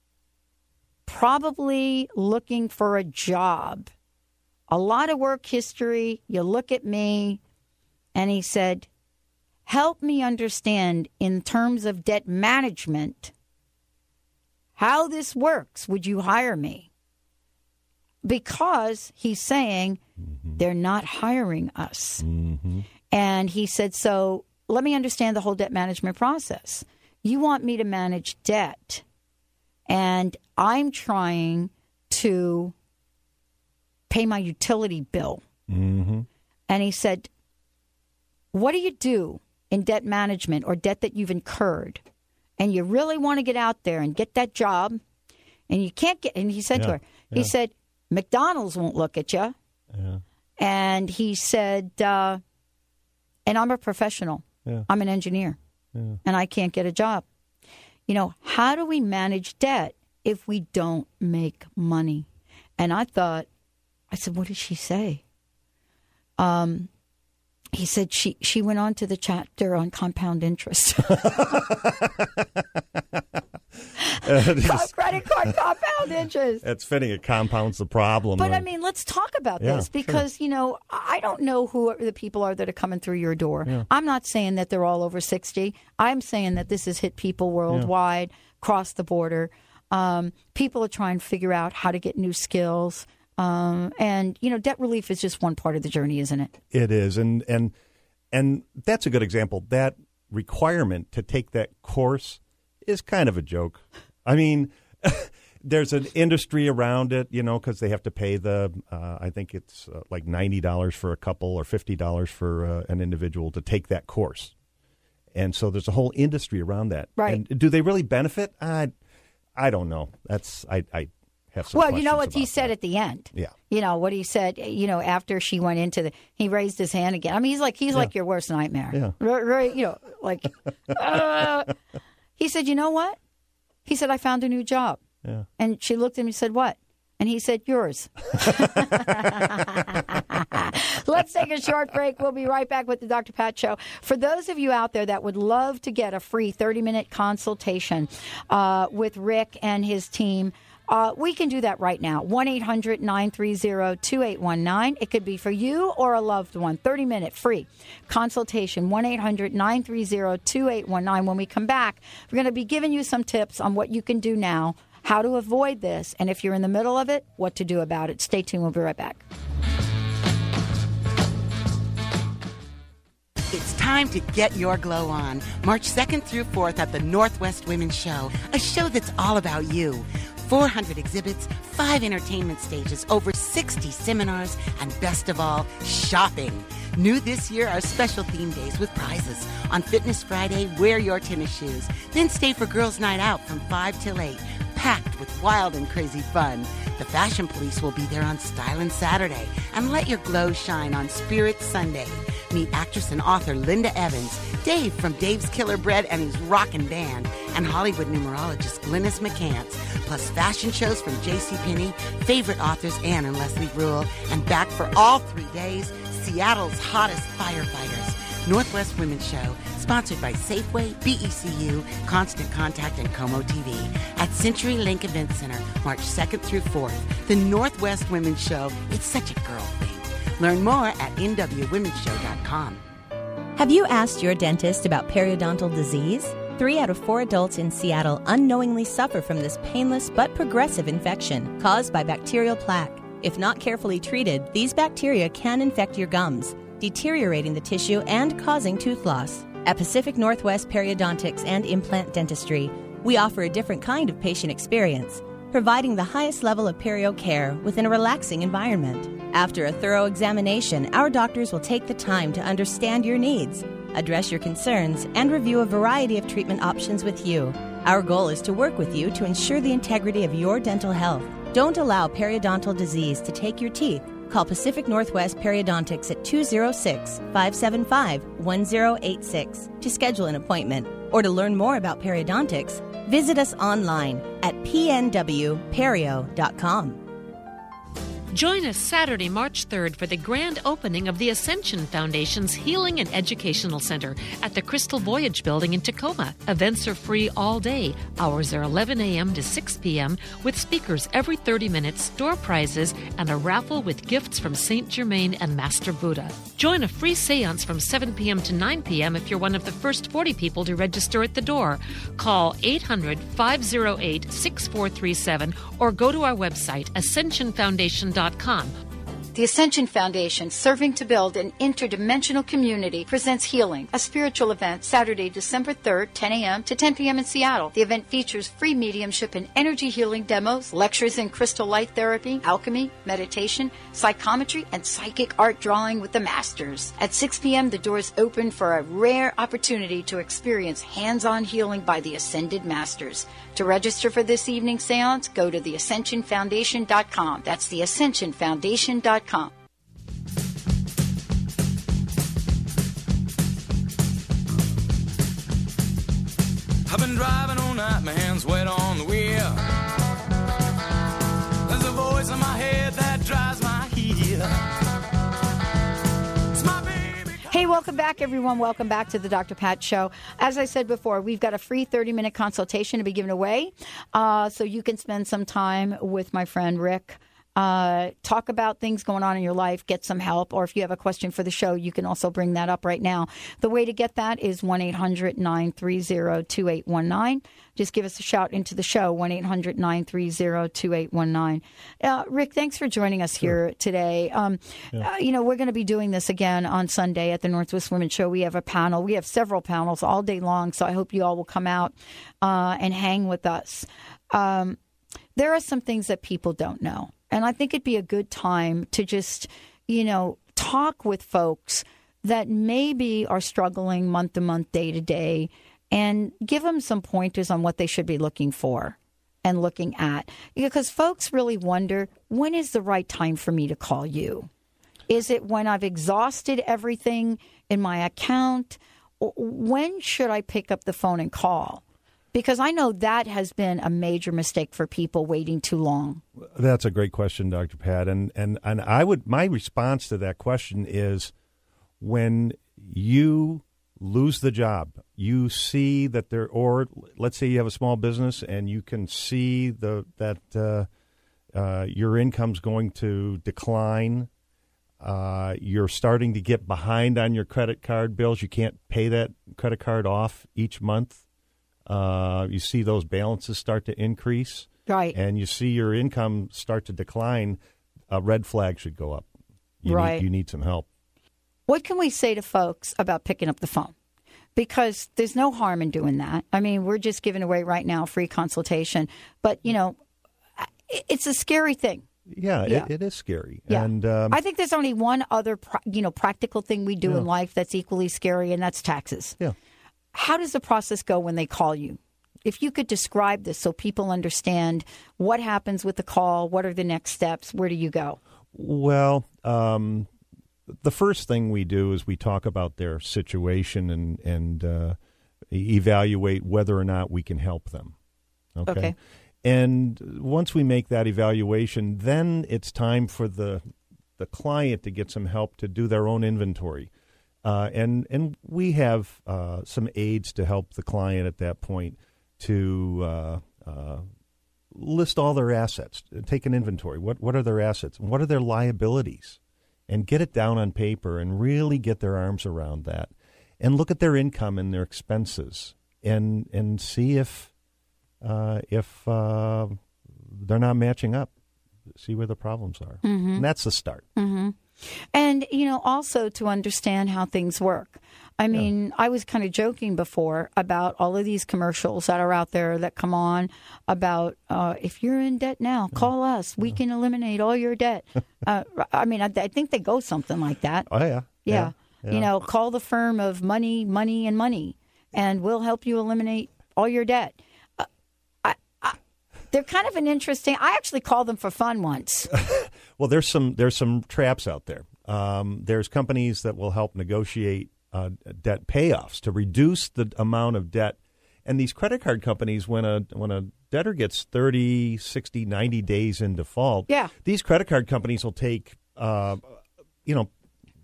probably looking for a job, a lot of work history, you look at me, and he said, help me understand in terms of debt management how this works. Would you hire me? Because he's saying mm-hmm. they're not hiring us. Mm-hmm. And he said, so let me understand the whole debt management process. You want me to manage debt, and I'm trying to pay my utility bill. Mm-hmm. And he said, what do you do in debt management or debt that you've incurred, and you really want to get out there and get that job, and you can't get, and he said yeah, to her, yeah. he said, McDonald's won't look at you. Yeah. And he said, uh, and I'm a professional. Yeah. I'm an engineer, yeah. and I can't get a job. You know, how do we manage debt if we don't make money? And I thought, I said, what did she say? Um, he said she, she went on to the chapter on compound interest. uh, Credit card compound interest. It's fitting. It compounds the problem. But, I mean, let's talk about Yeah, this because, sure. you know, I don't know who the people are that are coming through your door. Yeah. I'm not saying that they're all over sixty. I'm saying that this has hit people worldwide, across the border. Um, people are trying to figure out how to get new skills. Um, and, you know, debt relief is just one part of the journey, isn't it? It is. And, and, and that's a good example. That requirement to take that course is kind of a joke. I mean, there's an industry around it, you know, because they have to pay the, uh, I think it's uh, like ninety dollars for a couple or fifty dollars for uh, an individual to take that course. And so there's a whole industry around that. Right. And do they really benefit? I, I don't know. That's, I, I have some Well, you know questions what he about said that. at the end? Yeah. You know, what he said, you know, after she went into the, he raised his hand again. I mean, he's like, he's Yeah. like your worst nightmare. Yeah. Very, very, you know, like, uh, he said, you know what? He said, I found a new job. Yeah. And she looked at him and said, what? And he said, yours. Let's take a short break. We'll be right back with the Doctor Pat Show. For those of you out there that would love to get a free thirty-minute consultation uh, with Rick and his team, uh, we can do that right now. one eight hundred nine three zero two eight one nine. It could be for you or a loved one. thirty-minute free consultation. one eight hundred nine three zero two eight one nine. When we come back, we're going to be giving you some tips on what you can do now, how to avoid this, and if you're in the middle of it, what to do about it. Stay tuned. We'll be right back. It's time to get your glow on. March second through fourth at the Northwest Women's Show, a show that's all about you. four hundred exhibits, five entertainment stages, over sixty seminars, and best of all, shopping. New this year are special theme days with prizes. On Fitness Friday, wear your tennis shoes. Then stay for Girls' Night Out from five till eight, packed with wild and crazy fun. The Fashion Police will be there on Stylin' Saturday. And let your glow shine on Spirit Sunday. Meet actress and author Linda Evans, Dave from Dave's Killer Bread and his Rockin' Band, and Hollywood numerologist Glynis McCants, plus fashion shows from JCPenney, favorite authors Anne and Leslie Rule, and back for all three days, Seattle's hottest firefighters. Northwest Women's Show, sponsored by Safeway, B E C U, Constant Contact, and Como T V at Century Link Event Center, March second through fourth. The Northwest Women's Show, it's such a girl thing. Learn more at N W women's show dot com. Have you asked your dentist about periodontal disease? Three out of four adults in Seattle unknowingly suffer from this painless but progressive infection caused by bacterial plaque. If not carefully treated, these bacteria can infect your gums, deteriorating the tissue and causing tooth loss. At Pacific Northwest Periodontics and Implant Dentistry, we offer a different kind of patient experience, providing the highest level of perio care within a relaxing environment. After a thorough examination, our doctors will take the time to understand your needs, address your concerns, and review a variety of treatment options with you. Our goal is to work with you to ensure the integrity of your dental health. Don't allow periodontal disease to take your teeth. Call Pacific Northwest Periodontics at two oh six, five seven five, one oh eight six to schedule an appointment. Or to learn more about periodontics, visit us online at p n w perio dot com. Join us Saturday, March third for the grand opening of the Ascension Foundation's Healing and Educational Center at the Crystal Voyage Building in Tacoma. Events are free all day. Hours are eleven a.m. to six p.m. with speakers every thirty minutes, door prizes, and a raffle with gifts from Saint Germain and Master Buddha. Join a free seance from seven p.m. to nine p.m. if you're one of the first forty people to register at the door. Call eight hundred, five oh eight, six four three seven or go to our website, ascension foundation dot com. The Ascension Foundation, serving to build an interdimensional community, presents Healing, a spiritual event, Saturday, December third, ten a.m. to ten p.m. in Seattle. The event features free mediumship and energy healing demos, lectures in crystal light therapy, alchemy, meditation, psychometry, and psychic art drawing with the masters. At six p.m., the doors open for a rare opportunity to experience hands-on healing by the Ascended Masters. To register for this evening's seance, go to the ascension foundation dot com. That's the ascension foundation dot com. I've been driving all night, my hands wet on the wheel. There's a voice in my head that drives my heel. It's my baby. Hey, welcome back, everyone. Welcome back to the Doctor Pat Show. As I said before, we've got a free thirty-minute consultation to be given away, uh, so you can spend some time with my friend Rick. Uh, talk about things going on in your life, get some help, or if you have a question for the show, you can also bring that up right now. The way to get that is one eight hundred, nine three zero, two eight one nine. Just give us a shout into the show, one eight hundred, nine three zero, two eight one nine. Uh, Rick, thanks for joining us here today. Um, yeah. uh, you know, we're going to be doing this again on Sunday at the Northwest Women's Show. We have a panel. We have several panels all day long, so I hope you all will come out uh, and hang with us. Um, there are some things that people don't know. And I think it'd be a good time to just, you know, talk with folks that maybe are struggling month to month, day to day, and give them some pointers on what they should be looking for and looking at. Because folks really wonder, when is the right time for me to call you? Is it when I've exhausted everything in my account? When should I pick up the phone and call? Because I know that has been a major mistake for people, waiting too long. That's a great question, Doctor Pat. And, and, and I would, my response to that question is, when you lose the job, you see that there, or let's say you have a small business and you can see the that uh, uh, your income's going to decline. Uh, you're starting to get behind on your credit card bills. You can't pay that credit card off each month. Uh, you see those balances start to increase, right? And you see your income start to decline. A red flag should go up. You right. Need, you need some help. What can we say to folks about picking up the phone? Because there's no harm in doing that. I mean, we're just giving away right now a free consultation. But, you know, it's a scary thing. Yeah, yeah. It, it is scary. Yeah. And um, I think there's only one other, you know, practical thing we do yeah. in life that's equally scary, and that's taxes. Yeah. How does the process go when they call you? If you could describe this so people understand what happens with the call, what are the next steps, where do you go? Well, um, the first thing we do is we talk about their situation and, and uh, evaluate whether or not we can help them. Okay? Okay. And once we make that evaluation, then it's time for the the client to get some help to do their own inventory. Uh, and and we have uh, some aids to help the client at that point to uh, uh, list all their assets, take an inventory. What what are their assets? What are their liabilities? And get it down on paper and really get their arms around that. And look at their income and their expenses and and see if uh, if uh, they're not matching up. See where the problems are. Mm-hmm. And that's the start. Mm-hmm. And, you know, also to understand how things work. I mean, yeah. I was kind of joking before about all of these commercials that are out there that come on about uh, if you're in debt now, call us. We can eliminate all your debt. uh, I mean, I, I think they go something like that. Oh, yeah. Yeah. yeah. yeah. You know, call the firm of money, money, and money, and we'll help you eliminate all your debt. Uh, I, I, they're kind of an interesting. I actually called them for fun once. Well, there's some there's some traps out there. Um, there's companies that will help negotiate uh, debt payoffs to reduce the amount of debt And these credit card companies, when a when a debtor gets thirty, sixty, ninety days in default, yeah. these credit card companies will take, uh, you know,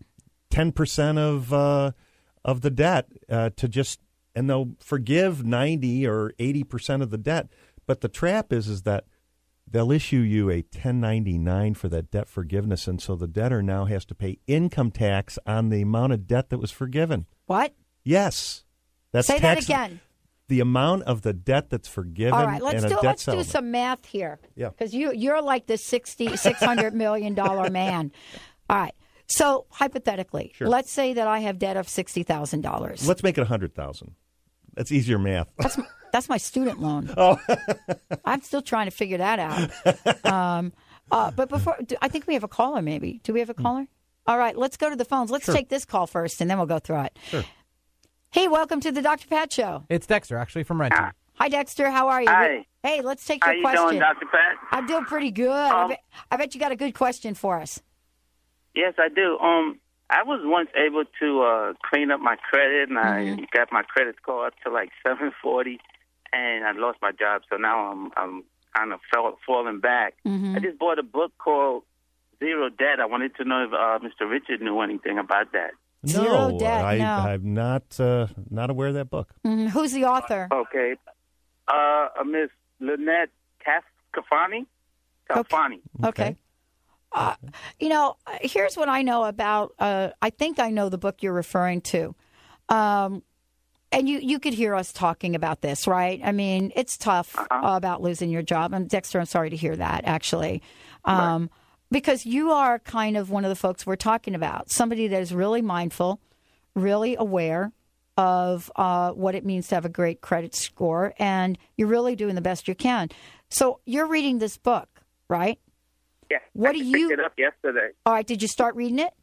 ten percent of uh, of the debt uh, to just, and they'll forgive ninety or eighty percent of the debt. But the trap is is that they'll issue you a ten ninety-nine for that debt forgiveness, and so the debtor now has to pay income tax on the amount of debt that was forgiven. What? Yes. That's Say tax- that again. The amount of the debt that's forgiven. All right, let's in a do debt let's settlement. do some math here. Yeah. Because you you're like the sixty six hundred million dollar man. All right. So hypothetically, Sure. let's say that I have debt of sixty thousand dollars. Let's make it a hundred thousand. That's easier math. That's that's my student loan. Oh, I'm still trying to figure that out. Um, uh, but before, do, I think we have a caller. Maybe do we have a caller? All right, let's go to the phones. Let's Sure. take this call first, and then we'll go through it. Sure. Hey, welcome to the Doctor Pat Show. It's Dexter, actually, from Renton. Hi, Dexter. How are you? Hi. Hey, let's take How your you question. doing, Doctor Pat? I'm doing pretty good. I, Um, bet, I bet you got a good question for us. Yes, I do. Um, I was once able to uh, clean up my credit, and Mm-hmm. I got my credit score up to like seven forty, and I lost my job. So now I'm I'm kind of fell, falling back. Mm-hmm. I just bought a book called Zero Debt. I wanted to know if uh, Mister Richard knew anything about that. Zero no, debt, I, no. I'm not uh, not aware of that book. Mhm. Who's the author? Okay. Uh, uh, Miss Lynette Cafani? Cafani. Okay. Uh, you know, here's what I know about. Uh, I think I know the book you're referring to, um, and you you could hear us talking about this, right? I mean, it's tough uh, about losing your job. And Dexter, I'm sorry to hear that, actually, um, right. because you are kind of one of the folks we're talking about. Somebody that is really mindful, really aware of uh, what it means to have a great credit score, and you're really doing the best you can. So you're reading this book, right? Yeah. What I do picked you? it up yesterday. All right. Did you start reading it?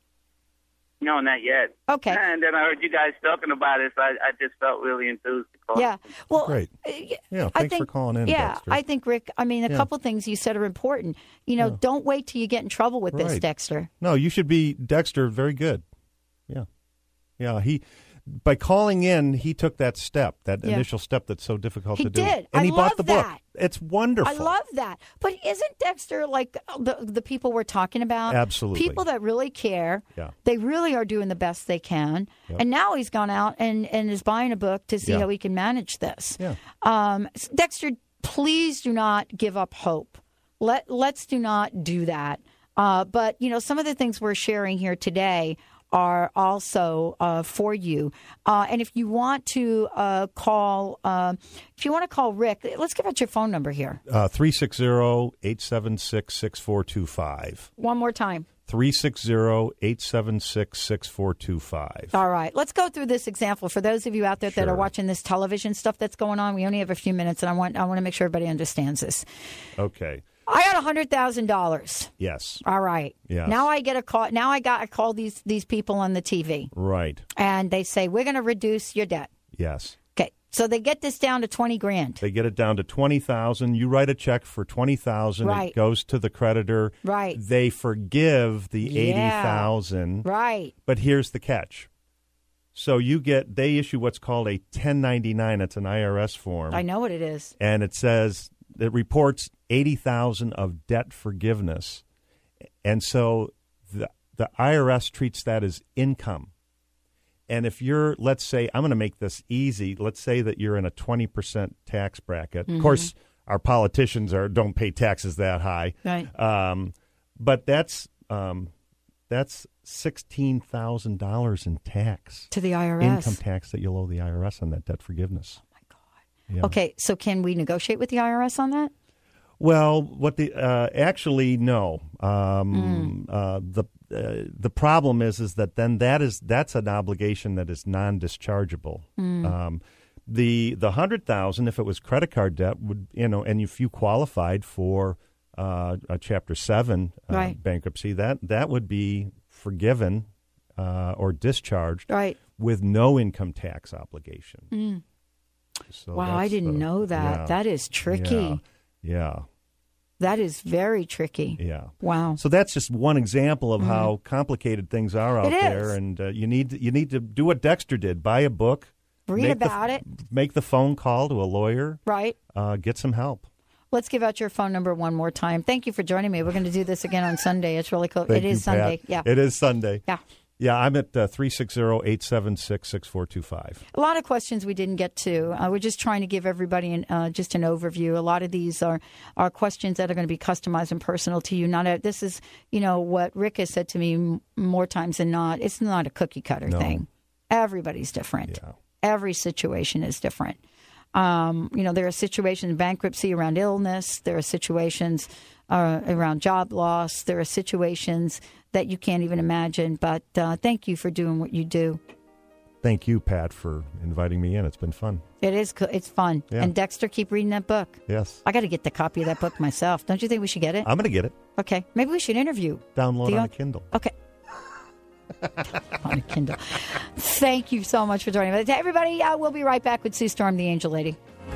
No, not yet. Okay. And then I heard you guys talking about it, so I, I just felt really enthused to call. Yeah. Well, Great. uh, Yeah, I thanks think, for calling in, Yeah, Dexter. I think, Rick, I mean, a Yeah. couple things you said are important. You know, Yeah. don't wait till you get in trouble with this, Right. Dexter. No, you should be Dexter. Very good. Yeah, yeah. He by calling in, he took that step, that Yeah. initial step that's so difficult He to do. did. And I he love bought the that. book. It's wonderful. I love that. But isn't Dexter like the the people we're talking about? Absolutely. People that really care. Yeah. They really are doing the best they can. Yep. And now he's gone out and, and is buying a book to see Yeah. how he can manage this. Yeah. Um, Dexter, please do not give up hope. Let, let's do not do that. Uh, but, you know, some of the things we're sharing here today are also uh, for you. Uh, and if you want to uh, call, uh, if you want to call Rick, let's give out your phone number here. Uh, three six zero, eight seven six, six four two five. One more time. three six zero, eight seven six, six four two five. All right. Let's go through this example. For those of you out there that Sure. are watching this television stuff that's going on, we only have a few minutes, and I want I want to make sure everybody understands this. Okay. I got one hundred thousand dollars. Yes. All right. Yes. Now I get a call. Now I got I call these these people on the T V, Right. and they say we're going to reduce your debt. Yes. Okay. So they get this down to twenty grand. They get it down to twenty thousand. You write a check for twenty thousand. Right. It goes to the creditor. Right. They forgive the Yeah. eighty thousand. Right. But here's the catch. So you get they issue what's called a ten ninety-nine. It's an I R S form. I know what it is. And it says it reports eighty thousand of debt forgiveness. And so the the I R S treats that as income. And if you're, let's say, I'm going to make this easy. Let's say that you're in a twenty percent tax bracket. Mhm. Of course, our politicians are don't pay taxes that high. Right. Um, but that's um, that's sixteen thousand dollars in tax. To the I R S. Income tax that you'll owe the I R S on that debt forgiveness. Oh, my God. Yeah. Okay. So can we negotiate with the I R S on that? Well, what the uh, actually no. Um, Mm. uh, the uh, the problem is is that then that is that's an obligation that is non-dischargeable. Mm. Um, the the hundred thousand, if it was credit card debt, would you know, and if you qualified for uh, a Chapter Seven uh, Right. bankruptcy, that that would be forgiven uh, or discharged, Right. with no income tax obligation. Mm. So Wow, I that's didn't the- know that. yeah. That is tricky. Yeah. yeah. That is very tricky. Yeah. Wow. So that's just one example of Mhm. how complicated things are out It is. there, and uh, you need you need to do what Dexter did: buy a book, Read make about the, it. Make the phone call to a lawyer. Right. Uh, get some help. Let's give out your phone number one more time. Thank you for joining me. We're going to do this again on Sunday. It's really cool. Thank it is you, Pat. Sunday. Yeah. It is Sunday. Yeah. Yeah, I'm at uh, three six zero, eight seven six, six four two five. A lot of questions we didn't get to. Uh, we're just trying to give everybody an, uh, just an overview. A lot of these are, are questions that are going to be customized and personal to you. Not a, this is, you know, what Rick has said to me m- more times than not. It's not a cookie cutter No. thing. Everybody's different. Yeah. Every situation is different. Um, you know, there are situations, bankruptcy around illness. There are situations uh, around job loss. There are situations that you can't even imagine. But uh, thank you for doing what you do. Thank you, Pat, for inviting me in. It's been fun. It is. co- It's fun. Yeah. And Dexter, keep reading that book. Yes. I got to get the copy of that book myself. Don't you think we should get it? I'm going to get it. Okay. Maybe we should interview. Download the on au- a Kindle. Okay. On a Kindle. Thank you so much for joining me. Everybody, uh, we'll be right back with Sue Storm, the Angel Lady.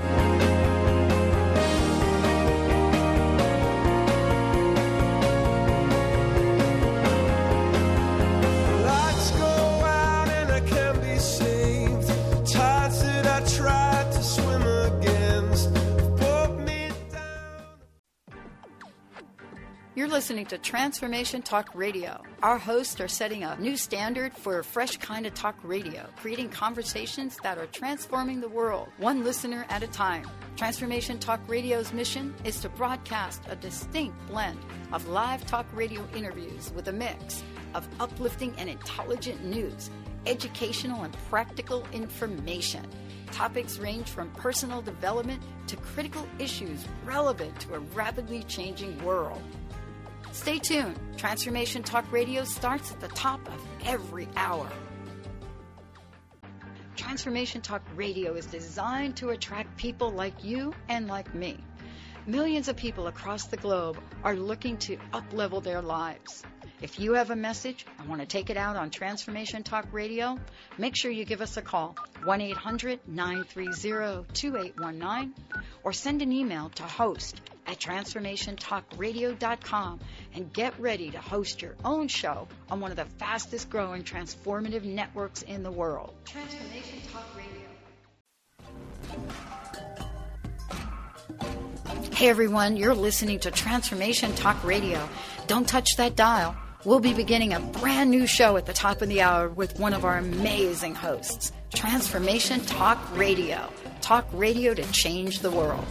Lights go out and I can't be saved. Tides that I tried to swim against pulled me down. You're listening to Transformation Talk Radio. Our hosts are setting a new standard for a fresh kind of talk radio, creating conversations that are transforming the world, one listener at a time. Transformation Talk Radio's mission is to broadcast a distinct blend of live talk radio interviews with a mix of uplifting and intelligent news, educational and practical information. Topics range from personal development to critical issues relevant to a rapidly changing world. Stay tuned. Transformation Talk Radio starts at the top of every hour. Transformation Talk Radio is designed to attract people like you and like me. Millions of people across the globe are looking to up-level their lives. If you have a message and want to take it out on Transformation Talk Radio, make sure you give us a call, one eight hundred, nine three zero, two eight one nine, or send an email to host at transformation talk radio dot com and get ready to host your own show on one of the fastest growing transformative networks in the world. Transformation Talk Radio. Hey everyone, you're listening to Transformation Talk Radio. Don't touch that dial. We'll be beginning a brand new show at the top of the hour with one of our amazing hosts. Transformation Talk Radio. Talk radio to change the world.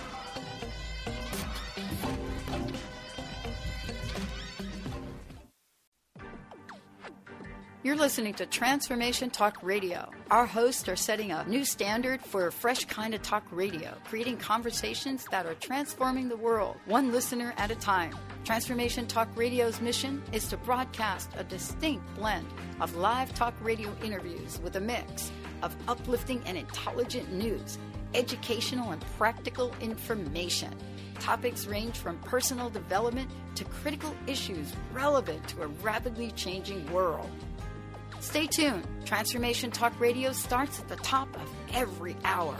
You're listening to Transformation Talk Radio. Our hosts are setting a new standard for a fresh kind of talk radio, creating conversations that are transforming the world, one listener at a time. Transformation Talk Radio's mission is to broadcast a distinct blend of live talk radio interviews with a mix of uplifting and intelligent news, educational and practical information. Topics range from personal development to critical issues relevant to a rapidly changing world. Stay tuned. Transformation Talk Radio starts at the top of every hour.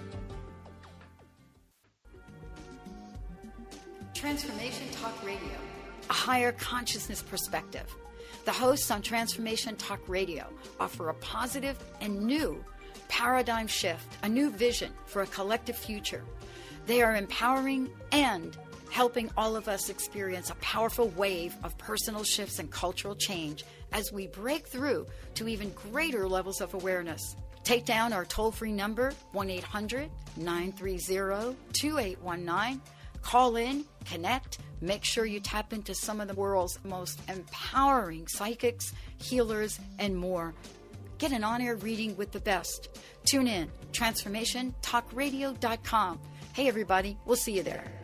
Transformation Talk Radio, a higher consciousness perspective. The hosts on Transformation Talk Radio offer a positive and new paradigm shift, a new vision for a collective future. They are empowering and helping all of us experience a powerful wave of personal shifts and cultural change as we break through to even greater levels of awareness. Take down our toll-free number, one eight hundred, nine three zero, two eight one nine. Call in, connect, make sure you tap into some of the world's most empowering psychics, healers, and more. Get an on-air reading with the best. Tune in, transformation talk radio dot com. Hey, everybody, we'll see you there.